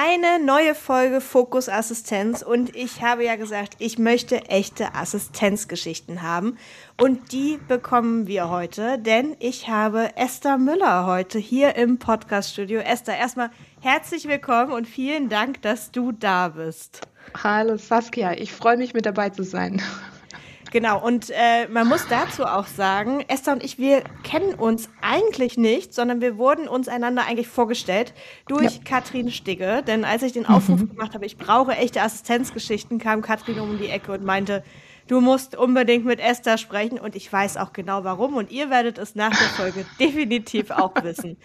eine neue Folge Fokus Assistenz und ich habe ja gesagt, ich möchte echte Assistenzgeschichten haben und die bekommen wir heute, denn ich habe Esther Müller heute hier im Podcast-Studio. Esther, erstmal herzlich willkommen und vielen Dank, dass du da bist. Hallo Saskia, ich freue mich mit dabei zu sein. Genau, und man muss dazu auch sagen, Esther und ich, wir kennen uns eigentlich nicht, sondern wir wurden uns einander eigentlich vorgestellt durch Katrin Stigge. Denn als ich den Aufruf gemacht habe, ich brauche echte Assistenzgeschichten, kam Katrin um die Ecke und meinte, du musst unbedingt mit Esther sprechen. Und ich weiß auch genau warum. Und ihr werdet es nach der Folge definitiv auch wissen.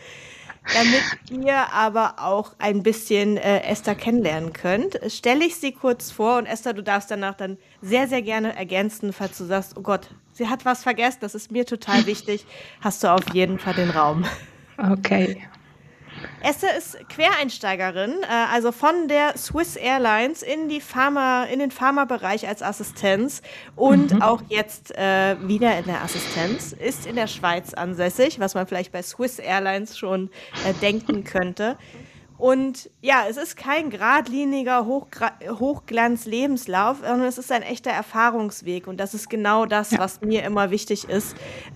Damit ihr aber auch ein bisschen Esther kennenlernen könnt, stelle ich sie kurz vor und Esther, du darfst danach dann sehr, sehr gerne ergänzen, falls du sagst, oh Gott, sie hat was vergessen, das ist mir total wichtig, hast du auf jeden Fall den Raum. Okay. Esther ist Quereinsteigerin, also von der Swiss Airlines in den Pharmabereich als Assistenz und auch jetzt wieder in der Assistenz, ist in der Schweiz ansässig, was man vielleicht bei Swiss Airlines schon denken könnte. Und ja, es ist kein geradliniger Hochglanz-Lebenslauf, sondern es ist ein echter Erfahrungsweg. Und das ist genau das, was mir immer wichtig ist,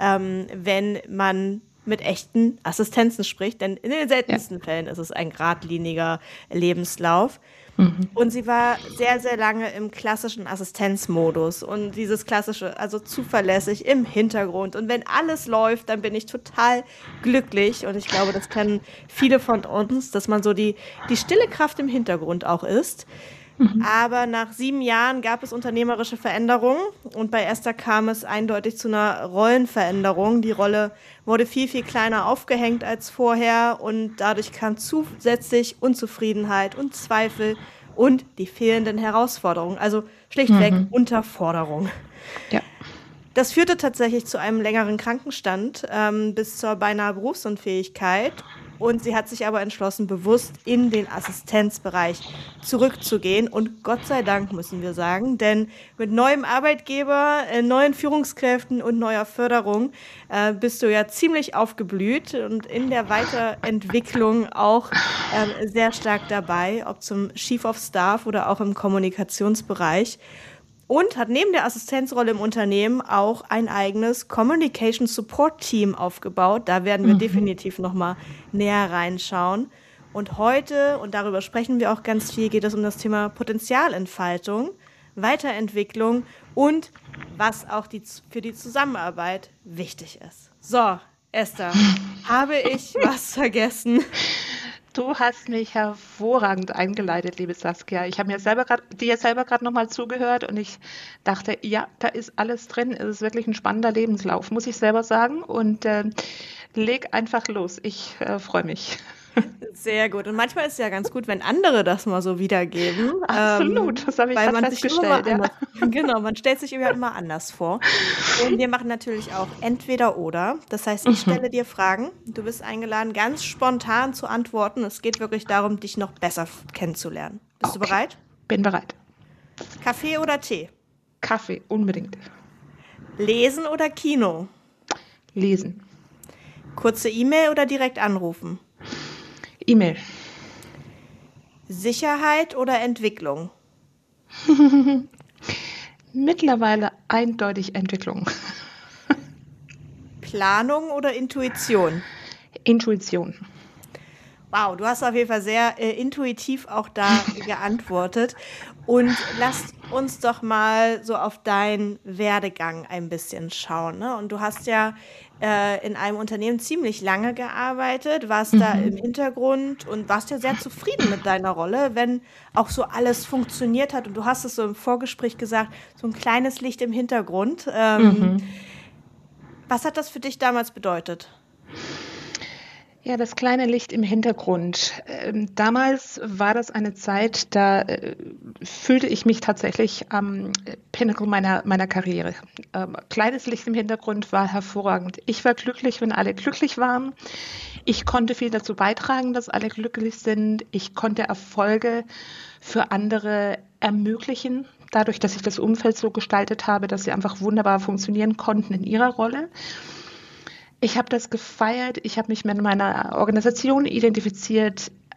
wenn man mit echten Assistenzen spricht, denn in den seltensten Fällen ist es ein geradliniger Lebenslauf. Und sie war sehr, sehr lange im klassischen Assistenzmodus und dieses klassische, also zuverlässig im Hintergrund. Und wenn alles läuft, dann bin ich total glücklich und ich glaube, das kennen viele von uns, dass man so die stille Kraft im Hintergrund auch ist. Aber nach 7 Jahren gab es unternehmerische Veränderungen und bei Esther kam es eindeutig zu einer Rollenveränderung. Die Rolle wurde viel, viel kleiner aufgehängt als vorher und dadurch kam zusätzlich Unzufriedenheit und Zweifel und die fehlenden Herausforderungen, also schlichtweg Unterforderung. Ja. Das führte tatsächlich zu einem längeren Krankenstand bis zur beinahe Berufsunfähigkeit. Und sie hat sich aber entschlossen, bewusst in den Assistenzbereich zurückzugehen. Und Gott sei Dank, müssen wir sagen, denn mit neuem Arbeitgeber, neuen Führungskräften und neuer Förderung bist du ja ziemlich aufgeblüht und in der Weiterentwicklung auch sehr stark dabei, ob zum Chief of Staff oder auch im Kommunikationsbereich. Und hat neben der Assistenzrolle im Unternehmen auch ein eigenes Communication Support Team aufgebaut. Da werden wir definitiv nochmal näher reinschauen. Und heute, und darüber sprechen wir auch ganz viel, geht es um das Thema Potenzialentfaltung, Weiterentwicklung und was auch für die Zusammenarbeit wichtig ist. So, Esther, habe ich was vergessen? Du hast mich hervorragend eingeleitet, liebe Saskia. Ich habe dir selber gerade nochmal zugehört und ich dachte, ja, da ist alles drin. Es ist wirklich ein spannender Lebenslauf, muss ich selber sagen. Und leg einfach los. Ich freue mich. Sehr gut. Und manchmal ist es ja ganz gut, wenn andere das mal so wiedergeben. Absolut, das habe ich weil gerade man sich festgestellt. Genau, man stellt sich immer anders vor. Und wir machen natürlich auch entweder oder. Das heißt, ich stelle dir Fragen. Du bist eingeladen, ganz spontan zu antworten. Es geht wirklich darum, dich noch besser kennenzulernen. Bist du bereit? Bin bereit. Kaffee oder Tee? Kaffee, unbedingt. Lesen oder Kino? Lesen. Kurze E-Mail oder direkt anrufen? E-Mail. Sicherheit oder Entwicklung? Mittlerweile eindeutig Entwicklung. Planung oder Intuition? Intuition. Wow, du hast auf jeden Fall sehr intuitiv auch da geantwortet. Und lass uns doch mal so auf deinen Werdegang ein bisschen schauen. Ne? Und du hast ja in einem Unternehmen ziemlich lange gearbeitet, warst da im Hintergrund und warst ja sehr zufrieden mit deiner Rolle, wenn auch so alles funktioniert hat. Und du hast es so im Vorgespräch gesagt, so ein kleines Licht im Hintergrund. Was hat das für dich damals bedeutet? Ja, das kleine Licht im Hintergrund. Damals war das eine Zeit, da fühlte ich mich tatsächlich am Pinnacle meiner Karriere. Kleines Licht im Hintergrund war hervorragend. Ich war glücklich, wenn alle glücklich waren. Ich konnte viel dazu beitragen, dass alle glücklich sind. Ich konnte Erfolge für andere ermöglichen, dadurch, dass ich das Umfeld so gestaltet habe, dass sie einfach wunderbar funktionieren konnten in ihrer Rolle. Ich habe das gefeiert, ich habe mich mit meiner Organisation identifiziert,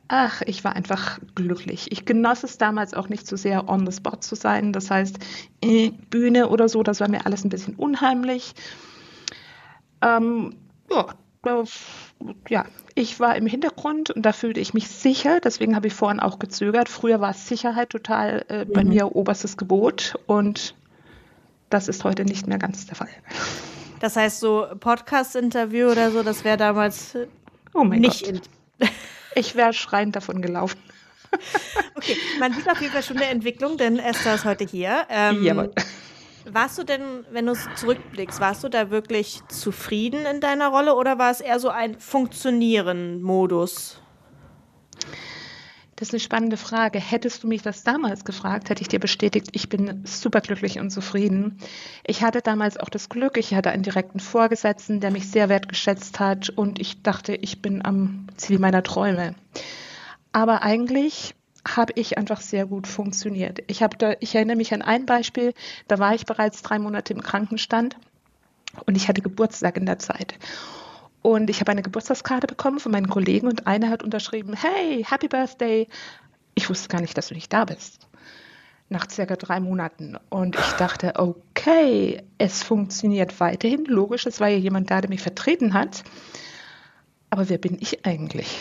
Ach, ich war einfach glücklich. Ich genoss es damals auch nicht so sehr, on the spot zu sein. Das heißt, Bühne oder so, das war mir alles ein bisschen unheimlich. Ähm, ja, das, ja, ich war im Hintergrund und da fühlte ich mich sicher. Deswegen habe ich vorhin auch gezögert. Früher war Sicherheit total bei Mhm. mir oberstes Gebot und das ist heute nicht mehr ganz der Fall. Das heißt, so Podcast-Interview oder so, das wäre damals Oh mein nicht Gott, in. ich wäre schreiend davon gelaufen. Okay, man sieht auf jeden Fall schon eine Entwicklung, denn Esther ist heute hier. Jawohl. Warst du denn, wenn du zurückblickst, warst du da wirklich zufrieden in deiner Rolle oder war es eher so ein Funktionieren-Modus? Das ist eine spannende Frage. Hättest du mich das damals gefragt, hätte ich dir bestätigt, ich bin superglücklich und zufrieden. Ich hatte damals auch das Glück, ich hatte einen direkten Vorgesetzten, der mich sehr wertgeschätzt hat und ich dachte, ich bin am Ziel meiner Träume. Aber eigentlich habe ich einfach sehr gut funktioniert. Ich erinnere mich an ein Beispiel, da war ich bereits 3 Monate im Krankenstand und ich hatte Geburtstag in der Zeit. Und ich habe eine Geburtstagskarte bekommen von meinen Kollegen und einer hat unterschrieben, hey, Happy Birthday. Ich wusste gar nicht, dass du nicht da bist. Nach circa 3 Monaten. Und ich dachte, okay, es funktioniert weiterhin. Logisch, es war ja jemand da, der mich vertreten hat. Aber wer bin ich eigentlich?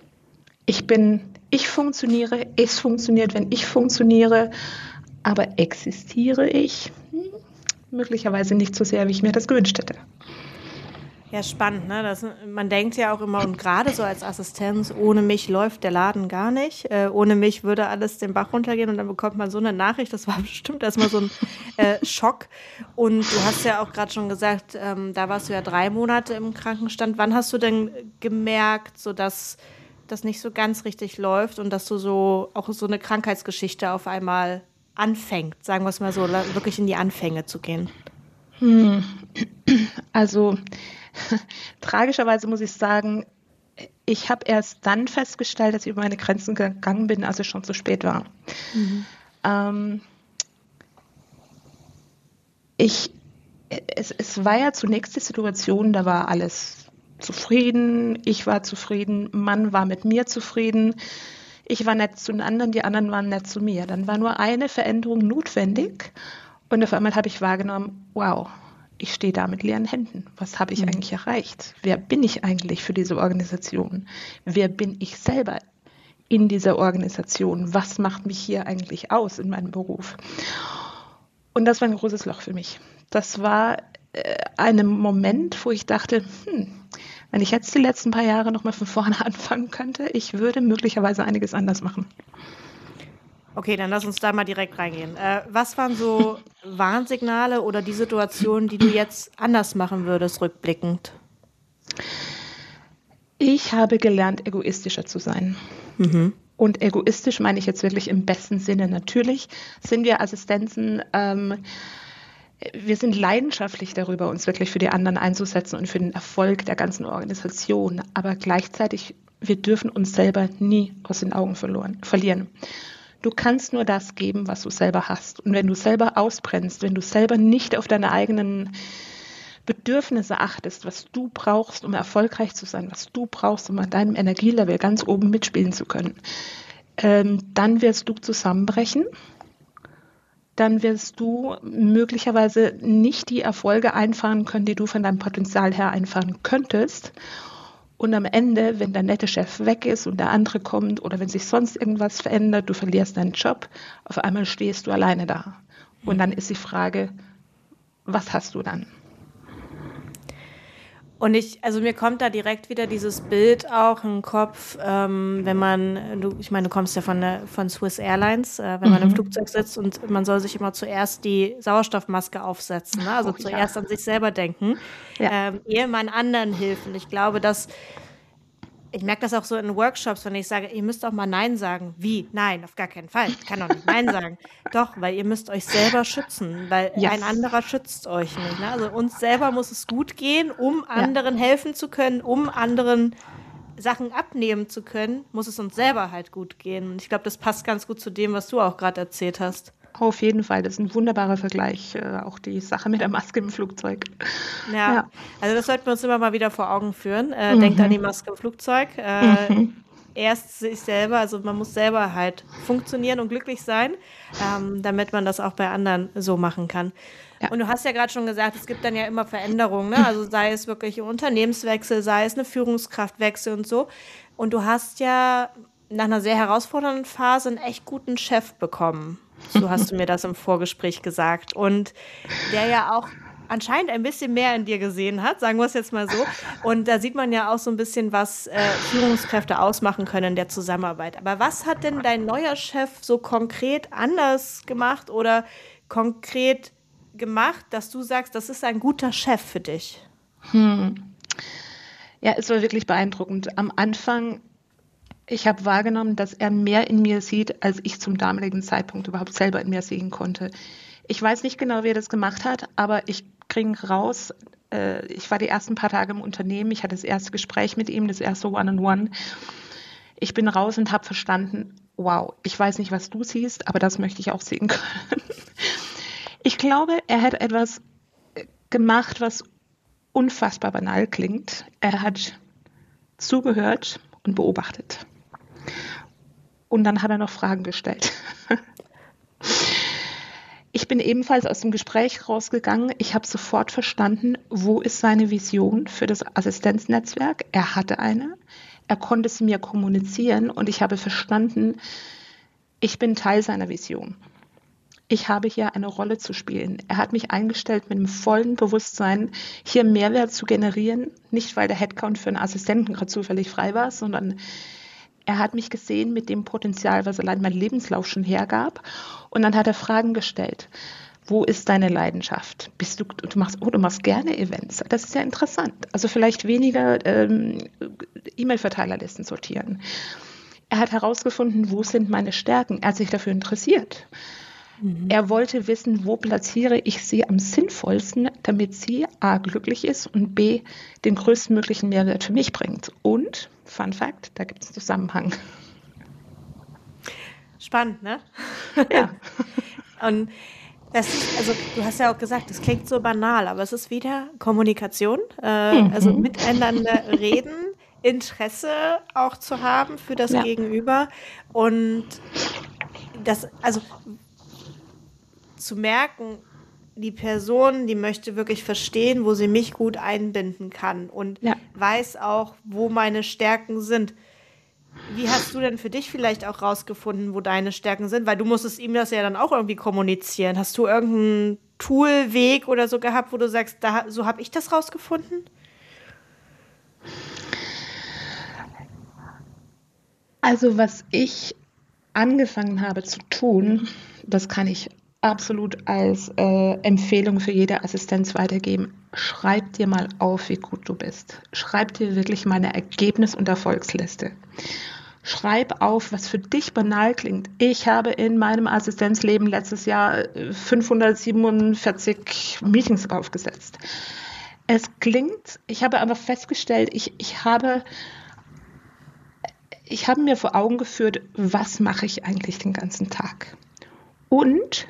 Ich funktioniere, es funktioniert, wenn ich funktioniere. Aber existiere ich? Möglicherweise nicht so sehr, wie ich mir das gewünscht hätte. Ja, spannend, ne? Man denkt ja auch immer, und gerade so als Assistenz, ohne mich läuft der Laden gar nicht. Ohne mich würde alles den Bach runtergehen und dann bekommt man so eine Nachricht. Das war bestimmt erstmal so ein Schock. Und du hast ja auch gerade schon gesagt, da warst du ja 3 Monate im Krankenstand. Wann hast du denn gemerkt, so dass das nicht so ganz richtig läuft und dass du so auch so eine Krankheitsgeschichte auf einmal anfängt, sagen wir es mal so, wirklich in die Anfänge zu gehen? Also tragischerweise muss ich sagen, ich habe erst dann festgestellt, dass ich über meine Grenzen gegangen bin, als es schon zu spät war. Mhm. Ähm, ich, es war ja zunächst die Situation, da war alles zufrieden, ich war zufrieden, Mann war mit mir zufrieden, ich war nett zu den anderen, die anderen waren nett zu mir. Dann war nur eine Veränderung notwendig und auf einmal habe ich wahrgenommen, wow, ich stehe da mit leeren Händen. Was habe ich Mhm. eigentlich erreicht? Wer bin ich eigentlich für diese Organisation? Wer bin ich selber in dieser Organisation? Was macht mich hier eigentlich aus in meinem Beruf? Und das war ein großes Loch für mich. Das war ein Moment, wo ich dachte, wenn ich jetzt die letzten paar Jahre nochmal von vorne anfangen könnte, ich würde möglicherweise einiges anders machen. Okay, dann lass uns da mal direkt reingehen. Was waren so Warnsignale oder die Situationen, die du jetzt anders machen würdest, rückblickend? Ich habe gelernt, egoistischer zu sein. Mhm. Und egoistisch meine ich jetzt wirklich im besten Sinne. Natürlich sind wir Assistenzen, wir sind leidenschaftlich darüber, uns wirklich für die anderen einzusetzen und für den Erfolg der ganzen Organisation. Aber gleichzeitig, wir dürfen uns selber nie aus den Augen verlieren. Du kannst nur das geben, was du selber hast. Und wenn du selber ausbrennst, wenn du selber nicht auf deine eigenen Bedürfnisse achtest, was du brauchst, um erfolgreich zu sein, was du brauchst, um an deinem Energielevel ganz oben mitspielen zu können, dann wirst du zusammenbrechen. Dann wirst du möglicherweise nicht die Erfolge einfahren können, die du von deinem Potenzial her einfahren könntest. Und am Ende, wenn der nette Chef weg ist und der andere kommt oder wenn sich sonst irgendwas verändert, du verlierst deinen Job, auf einmal stehst du alleine da. Und dann ist die Frage, was hast du dann? Und also mir kommt da direkt wieder dieses Bild auch im Kopf, wenn ich meine, du kommst ja von Swiss Airlines, wenn man im Flugzeug sitzt und man soll sich immer zuerst die Sauerstoffmaske aufsetzen, ne? Also Oh ja. zuerst an sich selber denken, Ja. ehe man anderen hilft. Und ich glaube, ich merke das auch so in Workshops, wenn ich sage, ihr müsst auch mal Nein sagen. Wie? Nein, auf gar keinen Fall. Ich kann doch nicht Nein sagen. Doch, weil ihr müsst euch selber schützen, weil ein Yes. anderer schützt euch nicht. Ne? Also uns selber muss es gut gehen, um Ja. anderen helfen zu können, um anderen Sachen abnehmen zu können, muss es uns selber halt gut gehen. Und ich glaube, das passt ganz gut zu dem, was du auch gerade erzählt hast. Auf jeden Fall, das ist ein wunderbarer Vergleich, auch die Sache mit der Maske im Flugzeug. Ja, Ja. also das sollten wir uns immer mal wieder vor Augen führen. Denkt an die Mhm. Maske im Flugzeug. Mhm. erst sich selber, also man muss selber halt funktionieren und glücklich sein, damit man das auch bei anderen so machen kann. Ja. Und du hast ja gerade schon gesagt, es gibt dann ja immer Veränderungen, ne? Also sei es wirklich ein Unternehmenswechsel, sei es eine Führungskraftwechsel und so. Und du hast ja nach einer sehr herausfordernden Phase einen echt guten Chef bekommen. So hast du mir das im Vorgespräch gesagt. Und der ja auch anscheinend ein bisschen mehr in dir gesehen hat, sagen wir es jetzt mal so. Und da sieht man ja auch so ein bisschen, was Führungskräfte ausmachen können in der Zusammenarbeit. Aber was hat denn dein neuer Chef so konkret anders gemacht oder konkret gemacht, dass du sagst, das ist ein guter Chef für dich? Ja, es war wirklich beeindruckend. Am Anfang, ich habe wahrgenommen, dass er mehr in mir sieht, als ich zum damaligen Zeitpunkt überhaupt selber in mir sehen konnte. Ich weiß nicht genau, wie er das gemacht hat, aber ich kriege raus, ich war die ersten paar Tage im Unternehmen, ich hatte das erste Gespräch mit ihm, das erste One-on-One. Ich bin raus und habe verstanden, wow, ich weiß nicht, was du siehst, aber das möchte ich auch sehen können. Ich glaube, er hat etwas gemacht, was unfassbar banal klingt. Er hat zugehört und beobachtet. Und dann hat er noch Fragen gestellt. Ich bin ebenfalls aus dem Gespräch rausgegangen. Ich habe sofort verstanden, wo ist seine Vision für das Assistenznetzwerk. Er hatte eine. Er konnte sie mir kommunizieren und ich habe verstanden, ich bin Teil seiner Vision. Ich habe hier eine Rolle zu spielen. Er hat mich eingestellt mit dem vollen Bewusstsein, hier Mehrwert zu generieren. Nicht, weil der Headcount für einen Assistenten gerade zufällig frei war, sondern er hat mich gesehen mit dem Potenzial, was allein mein Lebenslauf schon hergab. Und dann hat er Fragen gestellt. Wo ist deine Leidenschaft? Du machst gerne Events. Das ist ja interessant. Also vielleicht weniger E-Mail-Verteilerlisten sortieren. Er hat herausgefunden, wo sind meine Stärken. Er hat sich dafür interessiert. Er wollte wissen, wo platziere ich sie am sinnvollsten, damit sie A, glücklich ist und B, den größtmöglichen Mehrwert für mich bringt. Und, Fun Fact, da gibt es einen Zusammenhang. Spannend, ne? Ja. Und also du hast ja auch gesagt, das klingt so banal, aber es ist wieder Kommunikation, also miteinander reden, Interesse auch zu haben für das Ja. Gegenüber und das, also zu merken, die Person, die möchte wirklich verstehen, wo sie mich gut einbinden kann und Ja. weiß auch, wo meine Stärken sind. Wie hast du denn für dich vielleicht auch rausgefunden, wo deine Stärken sind? Weil du musstest ihm das ja dann auch irgendwie kommunizieren. Hast du irgendeinen Toolweg oder so gehabt, wo du sagst, so habe ich das rausgefunden? Also was ich angefangen habe zu tun, das kann ich absolut als Empfehlung für jede Assistenz weitergeben. Schreib dir mal auf, wie gut du bist. Schreib dir wirklich mal eine Ergebnis- und Erfolgsliste. Schreib auf, was für dich banal klingt. Ich habe in meinem Assistenzleben letztes Jahr 547 Meetings aufgesetzt. Es klingt, ich habe aber festgestellt, ich habe mir vor Augen geführt, was mache ich eigentlich den ganzen Tag? Und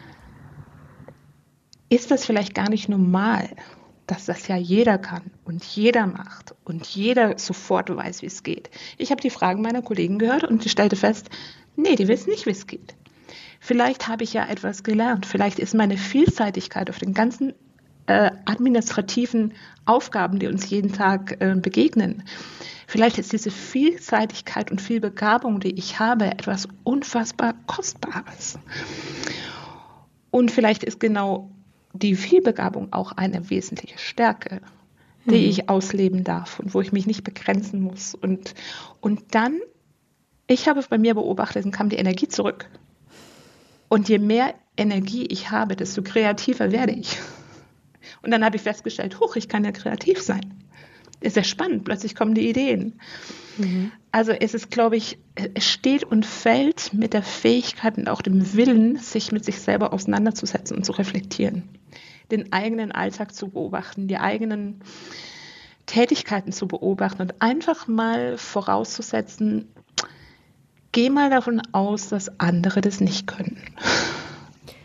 ist das vielleicht gar nicht normal, dass das ja jeder kann und jeder macht und jeder sofort weiß, wie es geht? Ich habe die Fragen meiner Kollegen gehört und ich stellte fest, nee, die wissen nicht, wie es geht. Vielleicht habe ich ja etwas gelernt. Vielleicht ist meine Vielseitigkeit auf den ganzen administrativen Aufgaben, die uns jeden Tag begegnen. Vielleicht ist diese Vielseitigkeit und Vielbegabung, die ich habe, etwas unfassbar Kostbares. Und vielleicht ist genau die Vielbegabung auch eine wesentliche Stärke, die ich ausleben darf und wo ich mich nicht begrenzen muss. Und dann, ich habe bei mir beobachtet, dann kam die Energie zurück. Und je mehr Energie ich habe, desto kreativer werde ich. Und dann habe ich festgestellt, ich kann ja kreativ sein. Ist ja spannend, plötzlich kommen die Ideen. Also es ist, glaube ich, es steht und fällt mit der Fähigkeit und auch dem Willen, sich mit sich selber auseinanderzusetzen und zu reflektieren. Den eigenen Alltag zu beobachten, die eigenen Tätigkeiten zu beobachten und einfach mal vorauszusetzen, geh mal davon aus, dass andere das nicht können.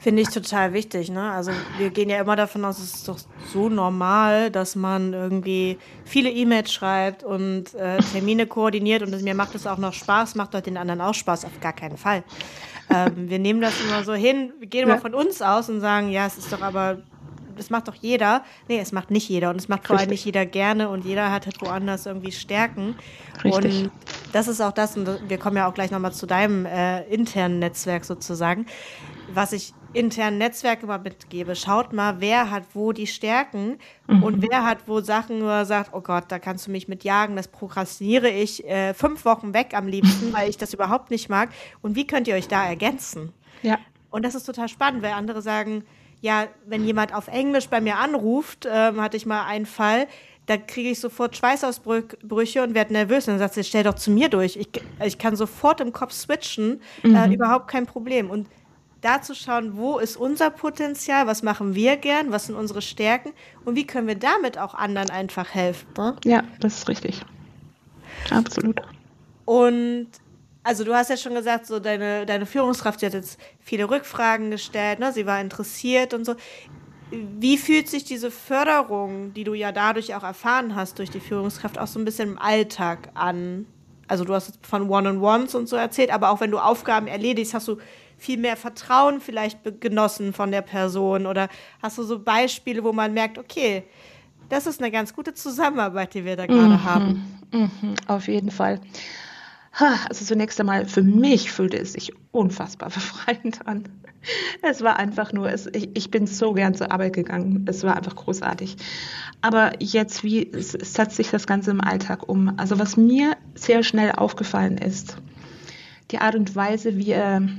Finde ich total wichtig, ne? Also wir gehen ja immer davon aus, es ist doch so normal, dass man irgendwie viele E-Mails schreibt und Termine koordiniert und mir macht es auch noch Spaß, macht doch den anderen auch Spaß, auf gar keinen Fall. Wir nehmen das immer so hin, wir gehen immer Ja, von uns aus und sagen, ja, es ist doch aber, das macht doch jeder. Nee, es macht nicht jeder und es macht vor allem nicht richtig, jeder gerne und jeder hat halt woanders irgendwie Stärken. richtig. Und das ist auch das, und wir kommen ja auch gleich nochmal zu deinem internen Netzwerk sozusagen, was ich internen Netzwerk immer mitgebe. Schaut mal, wer hat wo die Stärken und Mhm. wer hat wo Sachen, wo er sagt, oh Gott, da kannst du mich mit jagen, das prokrastiniere ich 5 Wochen weg am liebsten, weil ich das überhaupt nicht mag. Und wie könnt ihr euch da ergänzen? Ja, Und das ist total spannend, weil andere sagen, ja, wenn jemand auf Englisch bei mir anruft, hatte ich mal einen Fall, da kriege ich sofort Schweißausbrüche und werde nervös. Und dann sagt sie, stell doch zu mir durch. Ich kann sofort im Kopf switchen, mhm. überhaupt kein Problem. Und da zu schauen, wo ist unser Potenzial, was machen wir gern, was sind unsere Stärken und wie können wir damit auch anderen einfach helfen. Ne? Ja, das ist richtig. Absolut. Und also du hast ja schon gesagt, so deine Führungskraft, die hat jetzt viele Rückfragen gestellt, ne? Sie war interessiert und so. Wie fühlt sich diese Förderung, die du ja dadurch auch erfahren hast durch die Führungskraft, auch so ein bisschen im Alltag an? Also du hast jetzt von One-on-Ones und so erzählt, aber auch wenn du Aufgaben erledigst, hast du viel mehr Vertrauen vielleicht genossen von der Person oder hast du so Beispiele, wo man merkt, okay, das ist eine ganz gute Zusammenarbeit, die wir da gerade haben. Mhm. Mhm. Auf jeden Fall. Also zunächst einmal, für mich fühlte es sich unfassbar befreiend an. Es war einfach nur, ich bin so gern zur Arbeit gegangen. Es war einfach großartig. Aber jetzt, wie setzt sich das Ganze im Alltag um? Also was mir sehr schnell aufgefallen ist, die Art und Weise, wie er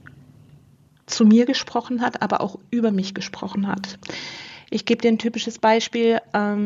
zu mir gesprochen hat, aber auch über mich gesprochen hat. Ich gebe dir ein typisches Beispiel.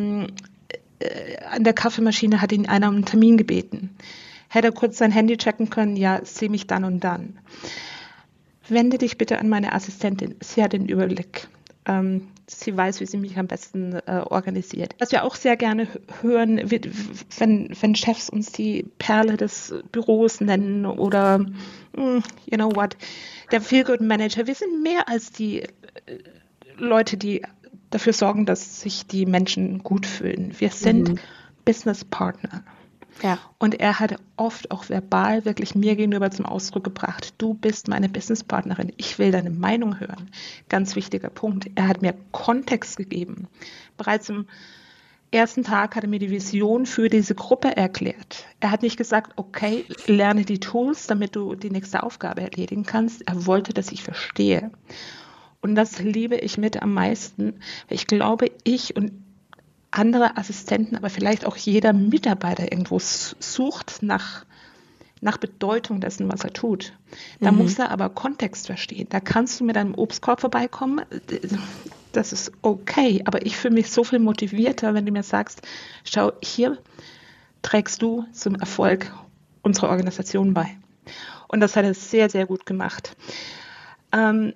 An der Kaffeemaschine hat ihn einer um einen Termin gebeten. Hätte er kurz sein Handy checken können, ja, sehe mich dann und dann. Wende dich bitte an meine Assistentin. Sie hat den Überblick. Sie weiß, wie sie mich am besten organisiert. Was wir auch sehr gerne hören, wenn Chefs uns die Perle des Büros nennen oder, you know what, der Feel-Good-Manager. Wir sind mehr als die Leute, die dafür sorgen, dass sich die Menschen gut fühlen. Wir sind Mhm. Business Partner. Ja. Und er hat oft auch verbal wirklich mir gegenüber zum Ausdruck gebracht, du bist meine Businesspartnerin, ich will deine Meinung hören. Ganz wichtiger Punkt. Er hat mir Kontext gegeben. Bereits im ersten Tag hat er mir die Vision für diese Gruppe erklärt. Er hat nicht gesagt, okay, lerne die Tools, damit du die nächste Aufgabe erledigen kannst. Er wollte, dass ich verstehe. Und das liebe ich mit am meisten. Ich glaube, ich und andere Assistenten, aber vielleicht auch jeder Mitarbeiter irgendwo sucht nach Bedeutung dessen, was er tut. Da Mhm. muss er aber Kontext verstehen. Da kannst du mit einem Obstkorb vorbeikommen. Das ist okay, aber ich fühle mich so viel motivierter, wenn du mir sagst, schau, hier trägst du zum Erfolg unserer Organisation bei. Und das hat er sehr, sehr gut gemacht. Ähm,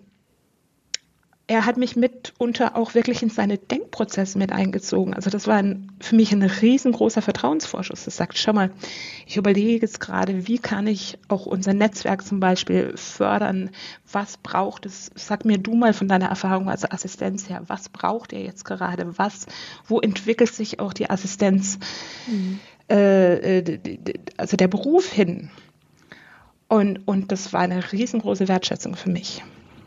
Er hat mich mitunter auch wirklich in seine Denkprozesse mit eingezogen. Also das war für mich ein riesengroßer Vertrauensvorschuss. Das sagt, schau mal, ich überlege jetzt gerade, wie kann ich auch unser Netzwerk zum Beispiel fördern? Was braucht es? Sag mir du mal von deiner Erfahrung als Assistenz her, was braucht ihr jetzt gerade? Wo entwickelt sich auch die Assistenz, Mhm. also der Beruf hin? Und das war eine riesengroße Wertschätzung für mich.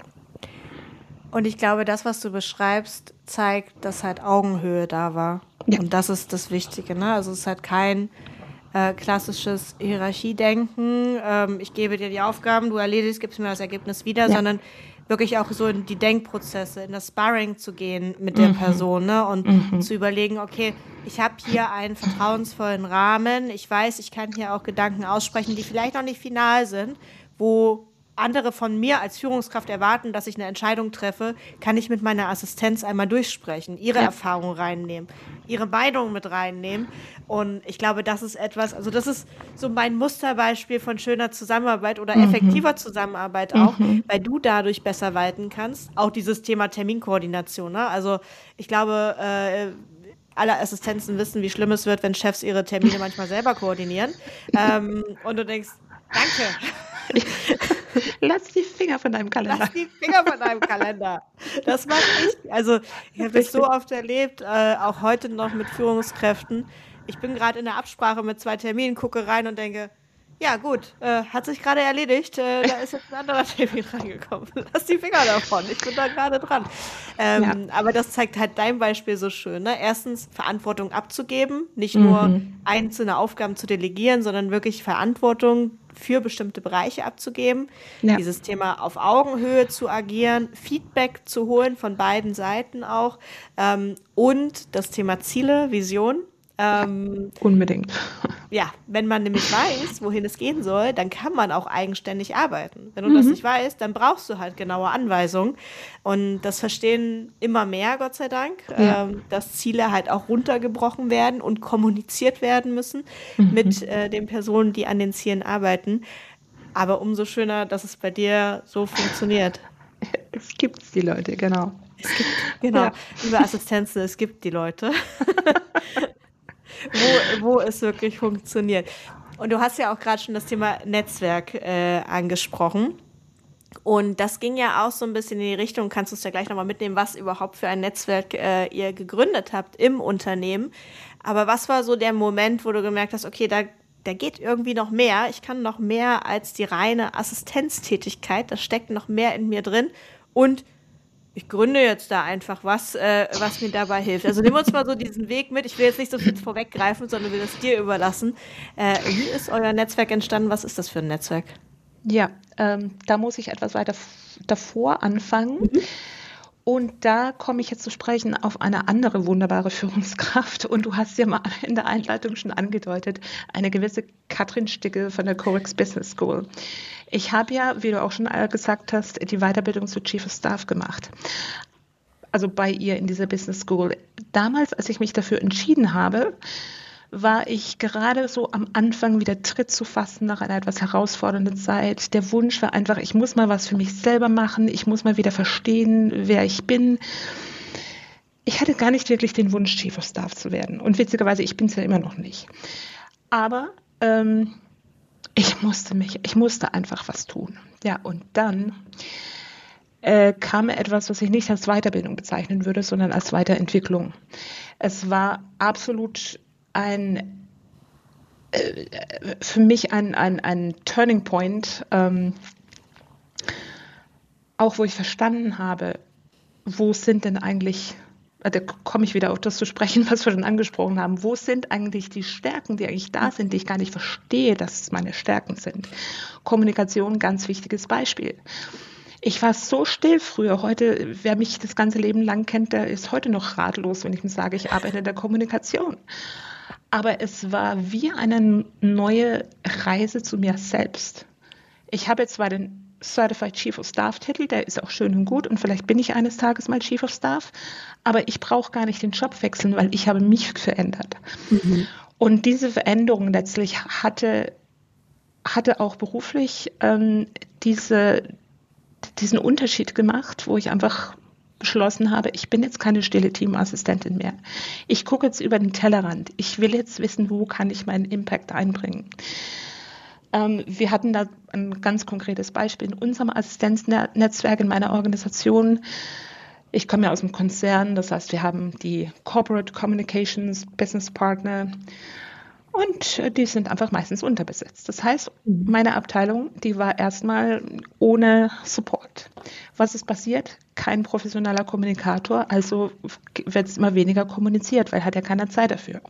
Und ich glaube, das, was du beschreibst, zeigt, dass halt Augenhöhe da war. Ja, Und das ist das Wichtige, ne? Also es ist halt kein klassisches Hierarchiedenken. Ich gebe dir die Aufgaben, du erledigst, gibst mir das Ergebnis wieder, ja. sondern wirklich auch so in die Denkprozesse, in das Sparring zu gehen mit der Mhm. Person, ne? Und Mhm. zu überlegen, okay, ich habe hier einen vertrauensvollen Rahmen. Ich weiß, ich kann hier auch Gedanken aussprechen, die vielleicht noch nicht final sind, wo andere von mir als Führungskraft erwarten, dass ich eine Entscheidung treffe, kann ich mit meiner Assistenz einmal durchsprechen, ihre Ja. Erfahrung reinnehmen, ihre Meinung mit reinnehmen. Und ich glaube, das ist etwas, also das ist so mein Musterbeispiel von schöner Zusammenarbeit oder Mhm. effektiver Zusammenarbeit auch, Mhm. weil du dadurch besser walten kannst. Auch dieses Thema Terminkoordination. Ne? Also ich glaube, alle Assistenzen wissen, wie schlimm es wird, wenn Chefs ihre Termine manchmal selber koordinieren. Und du denkst, danke. Lass die Finger von deinem Kalender. Lass die Finger von deinem Kalender. Das mache ich. Also ich habe das so oft erlebt, auch heute noch mit Führungskräften. Ich bin gerade in der Absprache mit 2 Terminen, gucke rein und denke, ja gut, hat sich gerade erledigt, da ist jetzt ein anderer Termin reingekommen. Lass die Finger davon, ich bin da gerade dran. Aber das zeigt halt dein Beispiel so schön. Ne? Erstens, Verantwortung abzugeben, nicht nur einzelne Aufgaben zu delegieren, sondern wirklich Verantwortung für bestimmte Bereiche abzugeben. Ja. Dieses Thema auf Augenhöhe zu agieren, Feedback zu holen von beiden Seiten auch und das Thema Ziele, Vision. Unbedingt. Ja, wenn man nämlich weiß, wohin es gehen soll, dann kann man auch eigenständig arbeiten. Wenn du das nicht weißt, dann brauchst du halt genaue Anweisungen. Und das verstehen immer mehr, Gott sei Dank, dass Ziele halt auch runtergebrochen werden und kommuniziert werden müssen mit den Personen, die an den Zielen arbeiten. Aber umso schöner, dass es bei dir so funktioniert. Es gibt die Leute, genau. Liebe Assistenzen, es gibt die Leute. Wo es wirklich funktioniert. Und du hast ja auch gerade schon das Thema Netzwerk angesprochen. Und das ging ja auch so ein bisschen in die Richtung, kannst du es ja gleich nochmal mitnehmen, was überhaupt für ein Netzwerk ihr gegründet habt im Unternehmen. Aber was war so der Moment, wo du gemerkt hast, okay, da geht irgendwie noch mehr. Ich kann noch mehr als die reine Assistenztätigkeit. Da steckt noch mehr in mir drin. Und ich gründe jetzt da einfach was mir dabei hilft. Also nimm uns mal so diesen Weg mit. Ich will jetzt nicht so viel vorweggreifen, sondern will es dir überlassen. Wie ist euer Netzwerk entstanden? Was ist das für ein Netzwerk? Ja, da muss ich etwas weiter davor anfangen. Und da komme ich jetzt zu sprechen auf eine andere wunderbare Führungskraft. Und du hast ja mal in der Einleitung schon angedeutet, eine gewisse Katrin Stickel von der Corex Business School. Ich habe ja, wie du auch schon gesagt hast, die Weiterbildung zu Chief of Staff gemacht. Also bei ihr in dieser Business School. Damals, als ich mich dafür entschieden habe, war ich gerade so am Anfang wieder Tritt zu fassen nach einer etwas herausfordernden Zeit. Der Wunsch war einfach, ich muss mal was für mich selber machen, ich muss mal wieder verstehen, wer ich bin. Ich hatte gar nicht wirklich den Wunsch, Chief of Staff zu werden. Und witzigerweise, ich bin es ja immer noch nicht. Aber ich musste einfach was tun. Ja, und dann kam etwas, was ich nicht als Weiterbildung bezeichnen würde, sondern als Weiterentwicklung. Es war absolut für mich ein Turning Point, auch wo ich verstanden habe, wo sind denn eigentlich, da komme ich wieder auf das zu sprechen, was wir schon angesprochen haben, wo sind eigentlich die Stärken, die eigentlich da sind, die ich gar nicht verstehe, dass es meine Stärken sind. Kommunikation, ganz wichtiges Beispiel. Ich war so still früher. Heute, wer mich das ganze Leben lang kennt, der ist heute noch ratlos, wenn ich ihm sage, ich arbeite in der Kommunikation. Aber es war wie eine neue Reise zu mir selbst. Ich habe jetzt zwar den Certified Chief of Staff Titel, der ist auch schön und gut und vielleicht bin ich eines Tages mal Chief of Staff, aber ich brauche gar nicht den Job wechseln, weil ich habe mich verändert. Und diese Veränderung letztlich hatte auch beruflich diesen Unterschied gemacht, wo ich einfach beschlossen habe, ich bin jetzt keine stille Teamassistentin mehr. Ich gucke jetzt über den Tellerrand. Ich will jetzt wissen, wo kann ich meinen Impact einbringen. Wir hatten da ein ganz konkretes Beispiel in unserem Assistenznetzwerk in meiner Organisation. Ich komme ja aus dem Konzern, das heißt, wir haben die Corporate Communications Business Partner und die sind einfach meistens unterbesetzt. Das heißt, meine Abteilung, die war erstmal ohne Support. Was ist passiert? Kein professioneller Kommunikator, also wird es immer weniger kommuniziert, weil hat ja keiner Zeit dafür.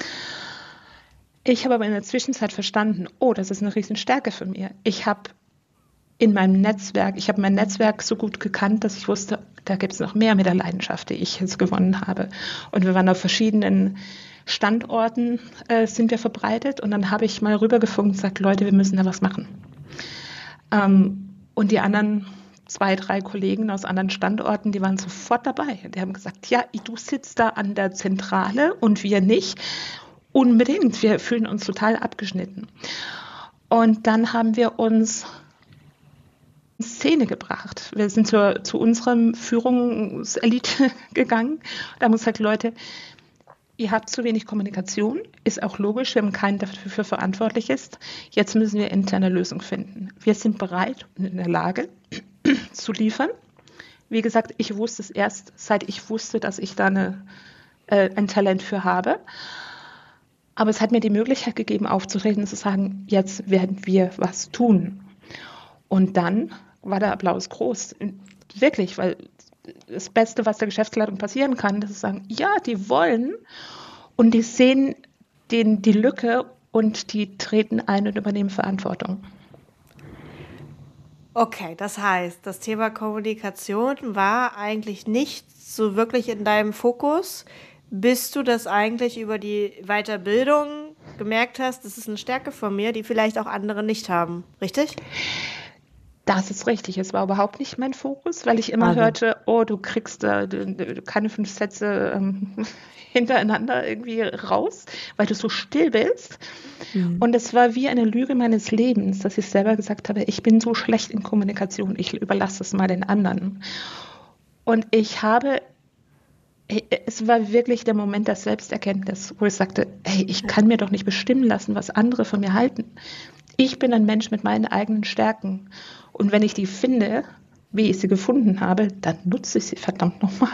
Ich habe aber in der Zwischenzeit verstanden, das ist eine Riesenstärke von mir. Ich habe mein Netzwerk so gut gekannt, dass ich wusste, da gibt es noch mehr mit der Leidenschaft, die ich jetzt gewonnen habe. Und wir waren auf verschiedenen Standorten sind wir verbreitet und dann habe ich mal rübergefunkt und gesagt, Leute, wir müssen da was machen. Und die anderen 2, 3 Kollegen aus anderen Standorten, die waren sofort dabei. Die haben gesagt, ja, du sitzt da an der Zentrale und wir nicht. Unbedingt, wir fühlen uns total abgeschnitten. Und dann haben wir uns in Szene gebracht. Wir sind zu unserem Führungselite gegangen und haben gesagt, Leute, ihr habt zu wenig Kommunikation, ist auch logisch, wir haben keinen, der dafür verantwortlich ist. Jetzt müssen wir interne Lösung finden. Wir sind bereit und in der Lage zu liefern. Wie gesagt, ich wusste es erst, seit ich wusste, dass ich da ein Talent für habe. Aber es hat mir die Möglichkeit gegeben, aufzutreten und zu sagen, jetzt werden wir was tun. Und dann war der Applaus groß. Wirklich, weil das Beste, was der Geschäftsleitung passieren kann, das ist sagen, ja, die wollen und die sehen die Lücke und die treten ein und übernehmen Verantwortung. Okay, das heißt, das Thema Kommunikation war eigentlich nicht so wirklich in deinem Fokus, bis du das eigentlich über die Weiterbildung gemerkt hast, das ist eine Stärke von mir, die vielleicht auch andere nicht haben. Richtig? Das ist richtig. Es war überhaupt nicht mein Fokus, weil ich immer Also. hörte, oh, du kriegst keine 5 Sätze hintereinander irgendwie raus, weil du so still bist. Mhm. Und es war wie eine Lüge meines Lebens, dass ich selber gesagt habe, ich bin so schlecht in Kommunikation, ich überlasse es mal den anderen. Und es war wirklich der Moment der Selbsterkenntnis, wo ich sagte, hey, ich kann mir doch nicht bestimmen lassen, was andere von mir halten. Ich bin ein Mensch mit meinen eigenen Stärken. Und wenn ich die finde, wie ich sie gefunden habe, dann nutze ich sie verdammt nochmal.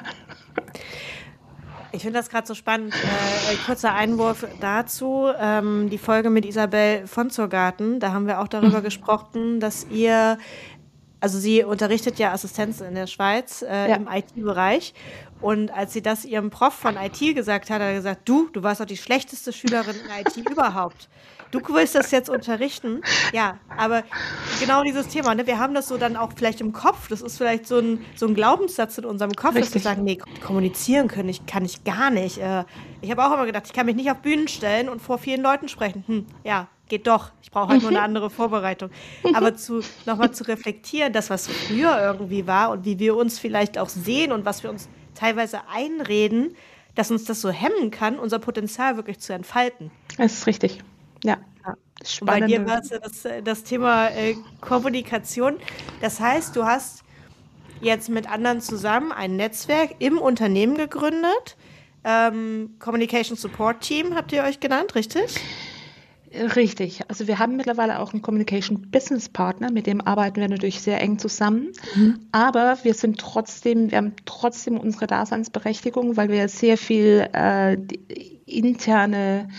Ich finde das gerade so spannend. Kurzer Einwurf dazu. Die Folge mit Isabel von Zurgarten, da haben wir auch darüber gesprochen, dass also sie unterrichtet ja Assistenz in der Schweiz Ja, im IT-Bereich. Und als sie das ihrem Prof von IT gesagt hat er gesagt, du warst doch die schlechteste Schülerin in IT überhaupt. Du willst das jetzt unterrichten? Ja, aber genau dieses Thema, ne? Wir haben das so dann auch vielleicht im Kopf. Das ist vielleicht so ein Glaubenssatz in unserem Kopf, dass wir richtig. sagen, nee, kommunizieren können kann ich gar nicht. Ich habe auch immer gedacht, ich kann mich nicht auf Bühnen stellen und vor vielen Leuten sprechen. Ja, geht doch. Ich brauche halt nur eine andere Vorbereitung. Aber nochmal zu reflektieren, das, was früher irgendwie war und wie wir uns vielleicht auch sehen und was wir uns teilweise einreden, dass uns das so hemmen kann, unser Potenzial wirklich zu entfalten. Das ist richtig. Ja, Ja. Und bei dir spannende. war es ja das Thema Kommunikation. Das heißt, du hast jetzt mit anderen zusammen ein Netzwerk im Unternehmen gegründet. Communication Support Team habt ihr euch genannt, richtig? Richtig. Also wir haben mittlerweile auch einen Communication Business Partner, mit dem arbeiten wir natürlich sehr eng zusammen. Mhm. Aber wir haben trotzdem unsere Daseinsberechtigung, weil wir sehr viel die interne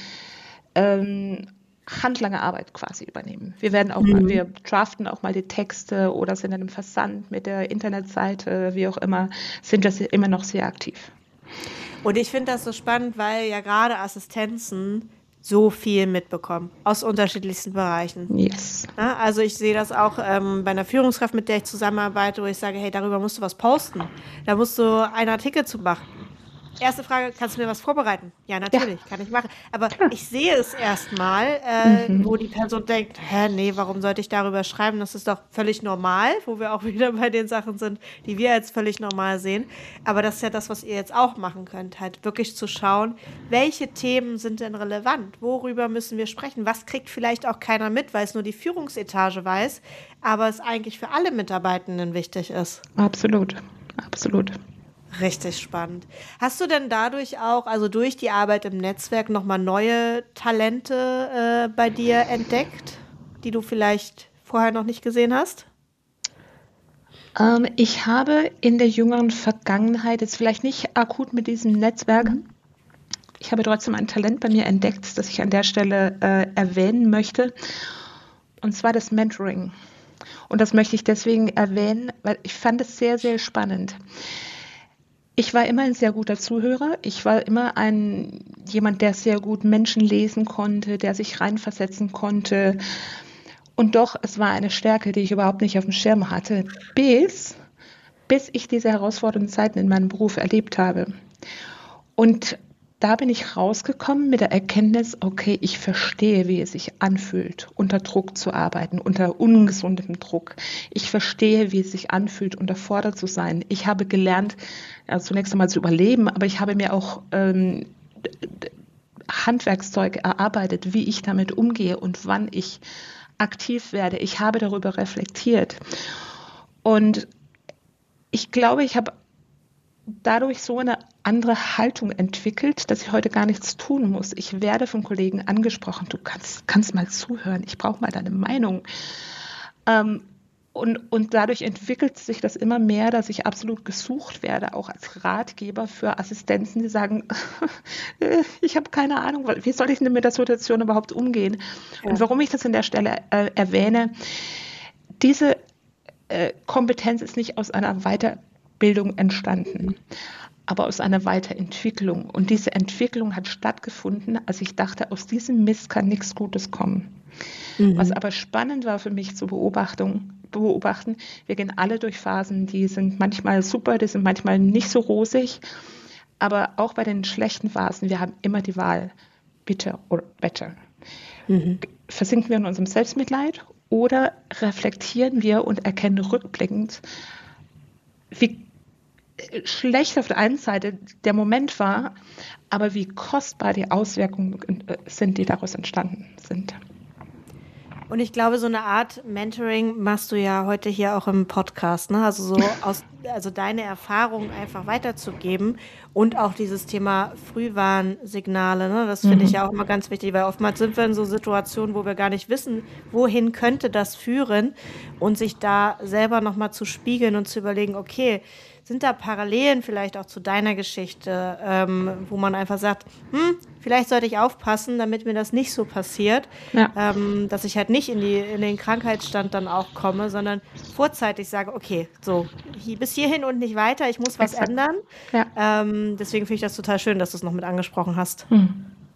handlange Arbeit quasi übernehmen. Wir draften auch mal die Texte oder sind in einem Versand mit der Internetseite, wie auch immer, sind das immer noch sehr aktiv. Und ich finde das so spannend, weil ja gerade Assistenzen so viel mitbekommen aus unterschiedlichsten Bereichen. Yes. Ja, also ich sehe das auch bei einer Führungskraft, mit der ich zusammenarbeite, wo ich sage, hey, darüber musst du was posten. Da musst du einen Artikel zu machen. Erste Frage, kannst du mir was vorbereiten? Ja, Ja, natürlich, kann ich machen. Aber klar. ich sehe es erstmal, wo Mhm. die Person denkt, hä, nee, warum sollte ich darüber schreiben? Das ist doch völlig normal, wo wir auch wieder bei den Sachen sind, die wir als völlig normal sehen. Aber das ist ja das, was ihr jetzt auch machen könnt, halt wirklich zu schauen, welche Themen sind denn relevant? Worüber müssen wir sprechen? Was kriegt vielleicht auch keiner mit, weil es nur die Führungsetage weiß, aber es eigentlich für alle Mitarbeitenden wichtig ist. Absolut. Absolut. Richtig spannend. Hast du denn dadurch auch, also durch die Arbeit im Netzwerk, nochmal neue Talente bei dir entdeckt, die du vielleicht vorher noch nicht gesehen hast? Ich habe in der jüngeren Vergangenheit, jetzt vielleicht nicht akut mit diesem Netzwerk, Mhm. ich habe trotzdem ein Talent bei mir entdeckt, das ich an der Stelle erwähnen möchte, und zwar das Mentoring. Und das möchte ich deswegen erwähnen, weil ich fand es sehr, sehr spannend. Ich war immer ein sehr guter Zuhörer. Ich war immer jemand, der sehr gut Menschen lesen konnte, der sich reinversetzen konnte. Und doch, es war eine Stärke, die ich überhaupt nicht auf dem Schirm hatte, bis ich diese herausfordernden Zeiten in meinem Beruf erlebt habe. Und da bin ich rausgekommen mit der Erkenntnis, okay, ich verstehe, wie es sich anfühlt, unter Druck zu arbeiten, unter ungesundem Druck. Ich verstehe, wie es sich anfühlt, unterfordert zu sein. Ich habe gelernt, zunächst einmal zu überleben, aber ich habe mir auch Handwerkszeug erarbeitet, wie ich damit umgehe und wann ich aktiv werde. Ich habe darüber reflektiert. Und ich glaube, ich habe dadurch so eine andere Haltung entwickelt, dass ich heute gar nichts tun muss. Ich werde von Kollegen angesprochen, du kannst mal zuhören, ich brauche mal deine Meinung. Und dadurch entwickelt sich das immer mehr, dass ich absolut gesucht werde, auch als Ratgeber für Assistenzen, die sagen, ich habe keine Ahnung, wie soll ich denn mit der Situation überhaupt umgehen? Ja. Und warum ich das an der Stelle erwähne, diese Kompetenz ist nicht aus einer Weiterbildung entstanden, aber aus einer Weiterentwicklung. Und diese Entwicklung hat stattgefunden, als ich dachte, aus diesem Mist kann nichts Gutes kommen. Was aber spannend war für mich zu beobachten, wir gehen alle durch Phasen, die sind manchmal super, die sind manchmal nicht so rosig, aber auch bei den schlechten Phasen, wir haben immer die Wahl, bitter oder better. Versinken wir in unserem Selbstmitleid oder reflektieren wir und erkennen rückblickend, wie schlecht auf der einen Seite der Moment war, aber wie kostbar die Auswirkungen sind, die daraus entstanden sind. Und ich glaube, so eine Art Mentoring machst du ja heute hier auch im Podcast, ne? Also also deine Erfahrungen einfach weiterzugeben und auch dieses Thema Frühwarnsignale, ne? Das finde ich ja auch immer ganz wichtig, weil oftmals sind wir in so Situationen, wo wir gar nicht wissen, wohin könnte das führen, und sich da selber nochmal zu spiegeln und zu überlegen, okay, sind da Parallelen vielleicht auch zu deiner Geschichte, wo man einfach sagt, vielleicht sollte ich aufpassen, damit mir das nicht so passiert, ja. Dass ich halt nicht in den Krankheitsstand dann auch komme, sondern vorzeitig sage, okay, so bis hierhin und nicht weiter, ich muss was ändern. Ja. Deswegen finde ich das total schön, dass du es noch mit angesprochen hast. Ja.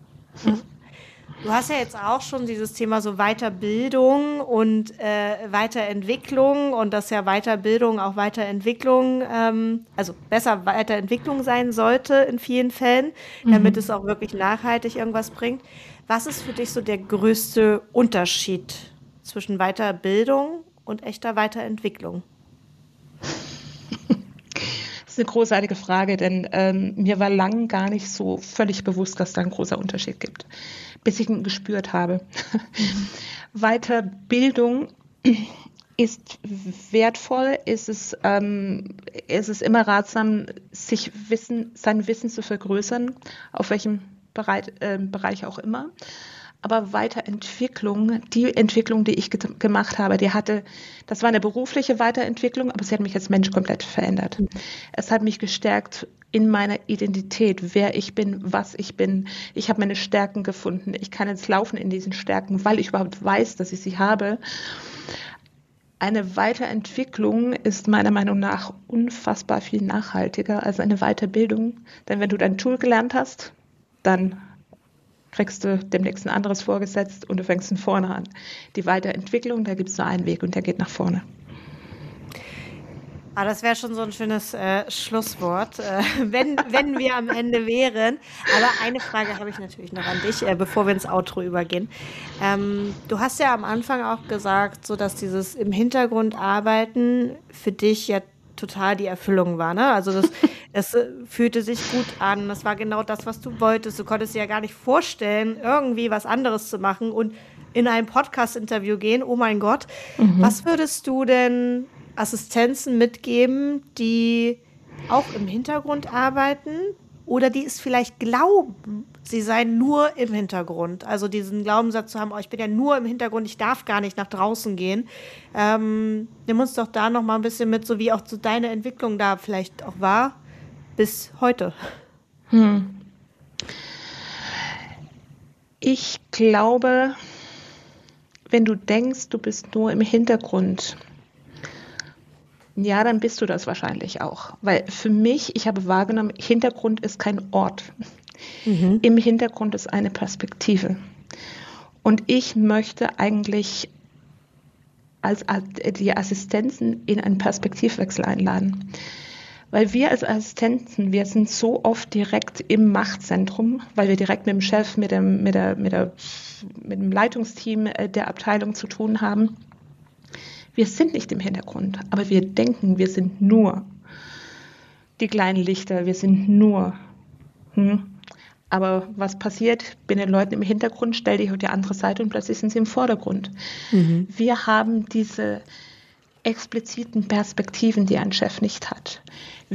Du hast ja jetzt auch schon dieses Thema so Weiterbildung und Weiterentwicklung, und dass ja Weiterbildung auch Weiterentwicklung, also besser Weiterentwicklung sein sollte in vielen Fällen, damit es auch wirklich nachhaltig irgendwas bringt. Was ist für dich so der größte Unterschied zwischen Weiterbildung und echter Weiterentwicklung? Das ist eine großartige Frage, denn mir war lang gar nicht so völlig bewusst, dass da ein großer Unterschied gibt, bis ich ihn gespürt habe. Weiterbildung ist wertvoll, ist es immer ratsam, sein Wissen zu vergrößern, auf welchem Bereich auch immer. Aber Weiterentwicklung, die Entwicklung, die ich gemacht habe, das war eine berufliche Weiterentwicklung, aber sie hat mich als Mensch komplett verändert. Es hat mich gestärkt in meiner Identität, wer ich bin, was ich bin. Ich habe meine Stärken gefunden. Ich kann jetzt laufen in diesen Stärken, weil ich überhaupt weiß, dass ich sie habe. Eine Weiterentwicklung ist meiner Meinung nach unfassbar viel nachhaltiger als eine Weiterbildung. Denn wenn du dein Tool gelernt hast, dann kriegst du demnächst ein anderes vorgesetzt und du fängst von vorne an. Die Weiterentwicklung, da gibt es nur einen Weg und der geht nach vorne. Ah, das wäre schon so ein schönes Schlusswort, wenn wir am Ende wären. Aber eine Frage habe ich natürlich noch an dich, bevor wir ins Outro übergehen. Du hast ja am Anfang auch gesagt, so dass dieses im Hintergrund arbeiten für dich ja total die Erfüllung war, ne? Also das fühlte sich gut an. Das war genau das, was du wolltest. Du konntest dir ja gar nicht vorstellen, irgendwie was anderes zu machen und in ein Podcast-Interview gehen. Oh mein Gott. Was würdest du denn Assistenzen mitgeben, die auch im Hintergrund arbeiten oder die es vielleicht glauben, sie seien nur im Hintergrund? Also diesen Glaubenssatz zu haben, ich bin ja nur im Hintergrund, ich darf gar nicht nach draußen gehen. Nimm uns doch da noch mal ein bisschen mit, so wie auch so deine Entwicklung da vielleicht auch war bis heute. Ich glaube, wenn du denkst, du bist nur im Hintergrund, ja, dann bist du das wahrscheinlich auch. Weil für mich, ich habe wahrgenommen, Hintergrund ist kein Ort. Im Hintergrund ist eine Perspektive. Und ich möchte eigentlich als die Assistenzen in einen Perspektivwechsel einladen. Weil wir als Assistenten, wir sind so oft direkt im Machtzentrum, weil wir direkt mit dem Chef, mit dem Leitungsteam der Abteilung zu tun haben. Wir sind nicht im Hintergrund, aber wir denken, wir sind nur die kleinen Lichter, wir sind nur. Aber was passiert? Bin den Leuten im Hintergrund, stell dich auf die andere Seite und plötzlich sind sie im Vordergrund. Wir haben diese expliziten Perspektiven, die ein Chef nicht hat.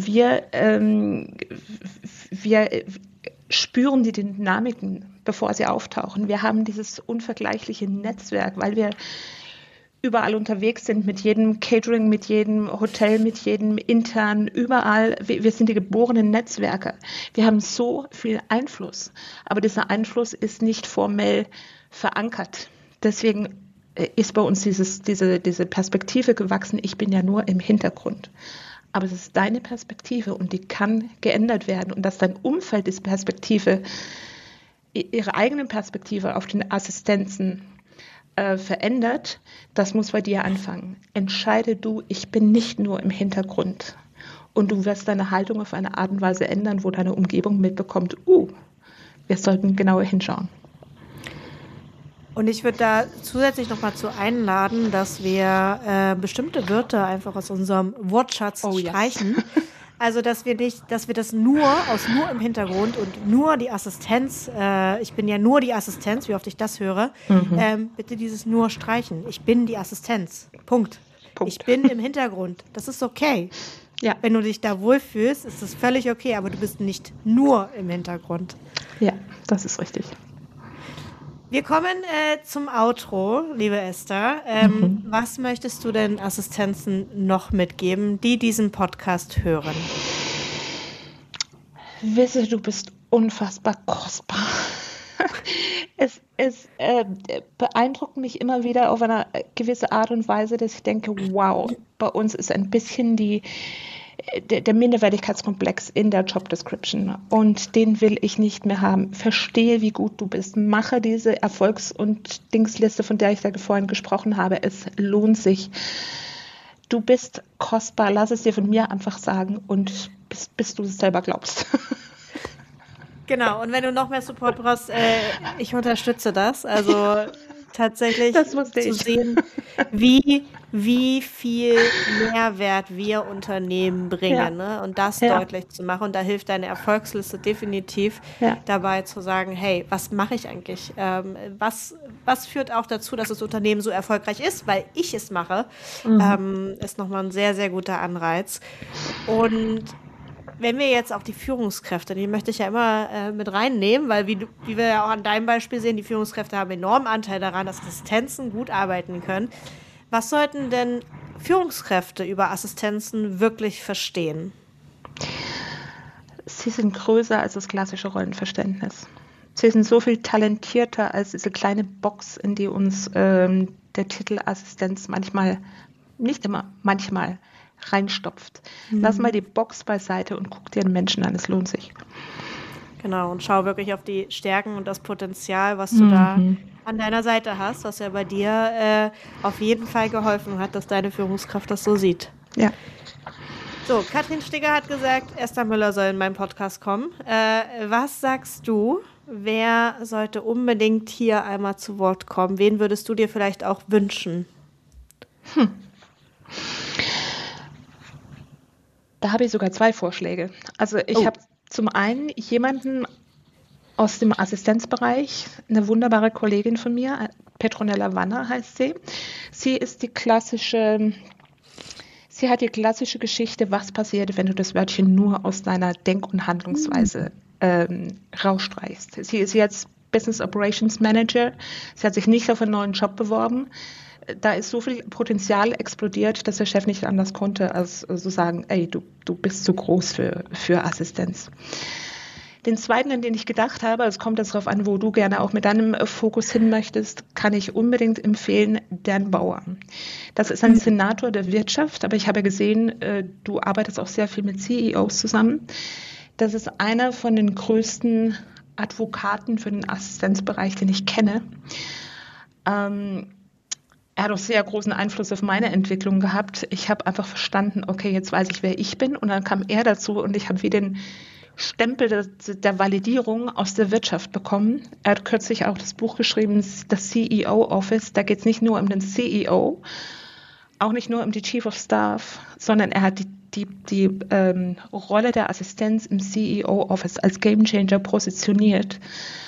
Wir spüren die Dynamiken, bevor sie auftauchen. Wir haben dieses unvergleichliche Netzwerk, weil wir überall unterwegs sind, mit jedem Catering, mit jedem Hotel, mit jedem intern, überall. Wir sind die geborenen Netzwerke. Wir haben so viel Einfluss, aber dieser Einfluss ist nicht formell verankert. Deswegen ist bei uns diese Perspektive gewachsen, ich bin ja nur im Hintergrund. Aber es ist deine Perspektive und die kann geändert werden. Und dass dein Umfeld diese Perspektive, ihre eigene Perspektive auf den Assistenzen verändert, das muss bei dir anfangen. Entscheide du, ich bin nicht nur im Hintergrund. Und du wirst deine Haltung auf eine Art und Weise ändern, wo deine Umgebung mitbekommt, wir sollten genauer hinschauen. Und ich würde da zusätzlich noch mal zu einladen, dass wir bestimmte Wörter einfach aus unserem Wortschatz streichen. Yes. Also, dass wir das nur im Hintergrund und nur die Assistenz, ich bin ja nur die Assistenz, wie oft ich das höre, bitte dieses nur streichen. Ich bin die Assistenz. Punkt. Ich bin im Hintergrund. Das ist okay. Ja. Wenn du dich da wohlfühlst, ist das völlig okay, aber du bist nicht nur im Hintergrund. Ja, das ist richtig. Wir kommen zum Outro, liebe Esther. Was möchtest du den Assistenzen noch mitgeben, die diesen Podcast hören? Wisse, du bist unfassbar kostbar. Es beeindruckt mich immer wieder auf eine gewisse Art und Weise, dass ich denke, wow, bei uns ist ein bisschen der Minderwertigkeitskomplex in der Job Description und den will ich nicht mehr haben. Verstehe, wie gut du bist. Mache diese Erfolgs- und Dingsliste, von der ich da vorhin gesprochen habe. Es lohnt sich. Du bist kostbar. Lass es dir von mir einfach sagen und bis du es selber glaubst. Genau. Und wenn du noch mehr Support brauchst, ich unterstütze das. Also tatsächlich zu sehen, wie viel Mehrwert wir Unternehmen bringen, ne? Und das deutlich zu machen. Und da hilft deine Erfolgsliste definitiv dabei zu sagen, hey, was mache ich eigentlich? Was führt auch dazu, dass das Unternehmen so erfolgreich ist, weil ich es mache, ist nochmal ein sehr, sehr guter Anreiz. Und wenn wir jetzt auch die Führungskräfte, die möchte ich ja immer mit reinnehmen, weil wie wir ja auch an deinem Beispiel sehen, die Führungskräfte haben enormen Anteil daran, dass Assistenzen gut arbeiten können. Was sollten denn Führungskräfte über Assistenzen wirklich verstehen? Sie sind größer als das klassische Rollenverständnis. Sie sind so viel talentierter als diese kleine Box, in die uns der Titel Assistenz manchmal, nicht immer, manchmal reinstopft. Lass mal die Box beiseite und guck dir den Menschen an, es lohnt sich. Genau, und schau wirklich auf die Stärken und das Potenzial, was du da an deiner Seite hast, was ja bei dir auf jeden Fall geholfen hat, dass deine Führungskraft das so sieht. Ja. So, Katrin Stigger hat gesagt, Esther Müller soll in meinen Podcast kommen. Was sagst du, wer sollte unbedingt hier einmal zu Wort kommen? Wen würdest du dir vielleicht auch wünschen? Da habe ich sogar 2 Vorschläge. Also ich habe zum einen jemanden aus dem Assistenzbereich, eine wunderbare Kollegin von mir, Petronella Wanner heißt sie. Sie hat die klassische Geschichte, was passiert, wenn du das Wörtchen nur aus deiner Denk- und Handlungsweise rausstreichst. Sie ist jetzt Business Operations Manager. Sie hat sich nicht auf einen neuen Job beworben. Da ist so viel Potenzial explodiert, dass der Chef nicht anders konnte, als zu sagen, ey, du bist zu groß für Assistenz. Den zweiten, an den ich gedacht habe, es kommt jetzt darauf an, wo du gerne auch mit deinem Fokus hin möchtest, kann ich unbedingt empfehlen, Dan Bauer. Das ist ein Senator der Wirtschaft, aber ich habe gesehen, du arbeitest auch sehr viel mit CEOs zusammen. Das ist einer von den größten Advokaten für den Assistenzbereich, den ich kenne. Er hat auch sehr großen Einfluss auf meine Entwicklung gehabt. Ich habe einfach verstanden, okay, jetzt weiß ich, wer ich bin. Und dann kam er dazu und ich habe wie den Stempel der Validierung aus der Wirtschaft bekommen. Er hat kürzlich auch das Buch geschrieben, das CEO Office. Da geht es nicht nur um den CEO, auch nicht nur um die Chief of Staff, sondern er hat die Rolle der Assistenz im CEO Office als Gamechanger positioniert.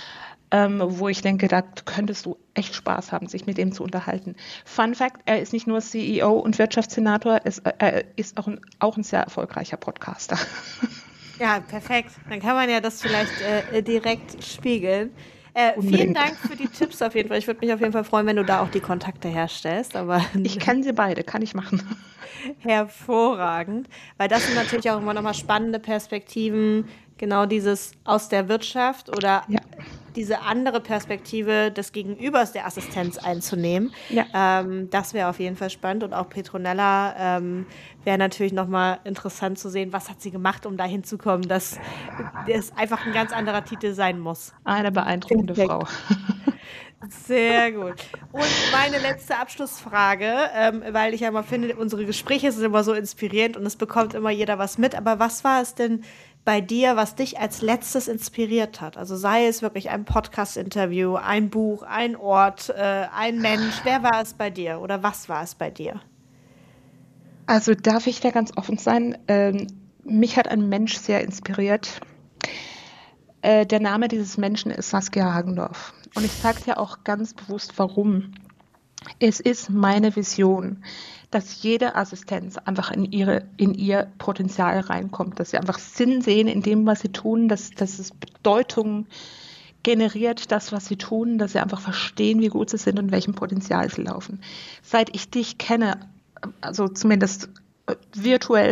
wo ich denke, da könntest du echt Spaß haben, sich mit dem zu unterhalten. Fun Fact, er ist nicht nur CEO und Wirtschaftssenator, er ist auch ein sehr erfolgreicher Podcaster. Ja, perfekt. Dann kann man ja das vielleicht direkt spiegeln. Vielen Unbedingt. Dank für die Tipps auf jeden Fall. Ich würde mich auf jeden Fall freuen, wenn du da auch die Kontakte herstellst. Aber Ich kenne sie beide, kann ich machen. hervorragend, weil das sind natürlich auch immer nochmal spannende Perspektiven, genau dieses aus der Wirtschaft oder Ja, diese andere Perspektive des Gegenübers der Assistenz einzunehmen. ja. Das wäre auf jeden Fall spannend und auch Petronella wäre natürlich nochmal interessant zu sehen, was hat sie gemacht, um dahin zu kommen, dass es einfach ein ganz anderer Titel sein muss. Eine beeindruckende Perfekt. Frau. Sehr gut. Und meine letzte Abschlussfrage, weil ich ja immer finde, unsere Gespräche sind immer so inspirierend und es bekommt immer jeder was mit. Aber was war es denn bei dir, was dich als letztes inspiriert hat? Also sei es wirklich ein Podcast-Interview, ein Buch, ein Ort, ein Mensch. Wer war es bei dir oder was war es bei dir? Also darf ich da ganz offen sein? Mich hat ein Mensch sehr inspiriert. Der Name dieses Menschen ist Saskia Hagendorf. Und ich sage dir auch ganz bewusst, warum. Es ist meine Vision, dass jede Assistenz einfach in ihr Potenzial reinkommt, dass sie einfach Sinn sehen in dem, was sie tun, dass es Bedeutung generiert, das, was sie tun, dass sie einfach verstehen, wie gut sie sind und welchem Potenzial sie laufen. Seit ich dich kenne, also zumindest virtuell,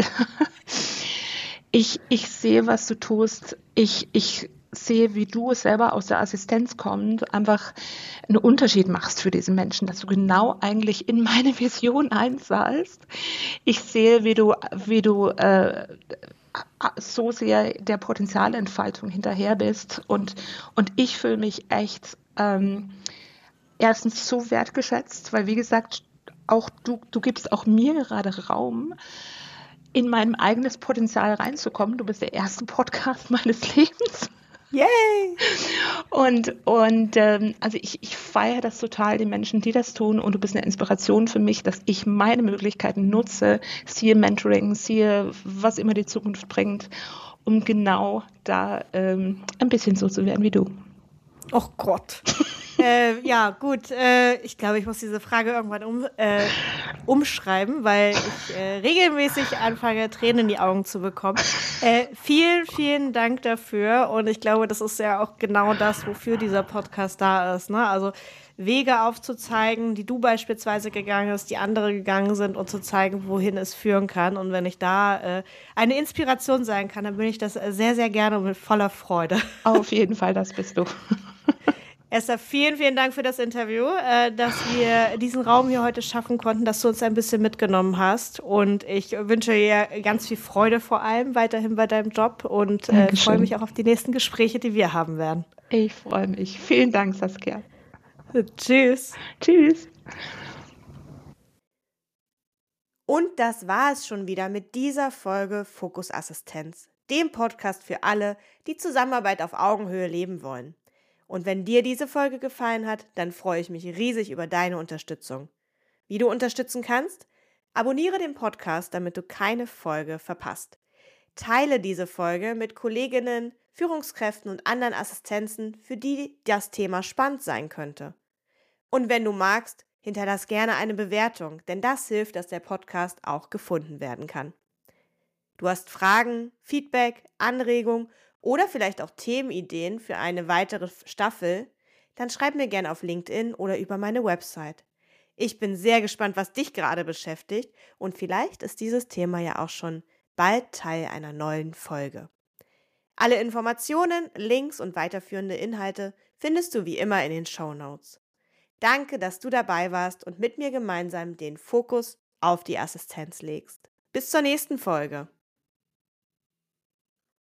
ich sehe, was du tust. Ich sehe, wie du selber aus der Assistenz kommend einfach einen Unterschied machst für diese Menschen, dass du genau eigentlich in meine Vision einzahlst. Ich sehe, wie du so sehr der Potenzialentfaltung hinterher bist und ich fühle mich echt erstens so wertgeschätzt, weil wie gesagt, auch du gibst auch mir gerade Raum, in mein eigenes Potenzial reinzukommen. Du bist der erste Podcast meines Lebens. Yay! Also ich feiere das total, die Menschen, die das tun. Und du bist eine Inspiration für mich, dass ich meine Möglichkeiten nutze, siehe Mentoring, siehe was immer die Zukunft bringt, um genau da ein bisschen so zu werden wie du. Oh Gott. Ja, gut. Ich glaube, ich muss diese Frage irgendwann umschreiben, weil ich regelmäßig anfange, Tränen in die Augen zu bekommen. Vielen, vielen Dank dafür. Und ich glaube, das ist ja auch genau das, wofür dieser Podcast da ist. Ne? Also Wege aufzuzeigen, die du beispielsweise gegangen bist, die andere gegangen sind und zu zeigen, wohin es führen kann. Und wenn ich da eine Inspiration sein kann, dann bin ich das sehr, sehr gerne und mit voller Freude. Auf jeden Fall, das bist du. Esther, vielen, vielen Dank für das Interview, dass wir diesen Raum hier heute schaffen konnten, dass du uns ein bisschen mitgenommen hast. Und ich wünsche dir ganz viel Freude vor allem weiterhin bei deinem Job und freue mich auch auf die nächsten Gespräche, die wir haben werden. Ich freue mich. Vielen Dank, Saskia. Tschüss. Tschüss. Und das war es schon wieder mit dieser Folge Fokus Assistenz, dem Podcast für alle, die Zusammenarbeit auf Augenhöhe leben wollen. Und wenn dir diese Folge gefallen hat, dann freue ich mich riesig über deine Unterstützung. Wie du unterstützen kannst? Abonniere den Podcast, damit du keine Folge verpasst. Teile diese Folge mit Kolleginnen, Führungskräften und anderen Assistenzen, für die das Thema spannend sein könnte. Und wenn du magst, hinterlass gerne eine Bewertung, denn das hilft, dass der Podcast auch gefunden werden kann. Du hast Fragen, Feedback, Anregungen oder vielleicht auch Themenideen für eine weitere Staffel, dann schreib mir gerne auf LinkedIn oder über meine Website. Ich bin sehr gespannt, was dich gerade beschäftigt und vielleicht ist dieses Thema ja auch schon bald Teil einer neuen Folge. Alle Informationen, Links und weiterführende Inhalte findest du wie immer in den Shownotes. Danke, dass du dabei warst und mit mir gemeinsam den Fokus auf die Assistenz legst. Bis zur nächsten Folge.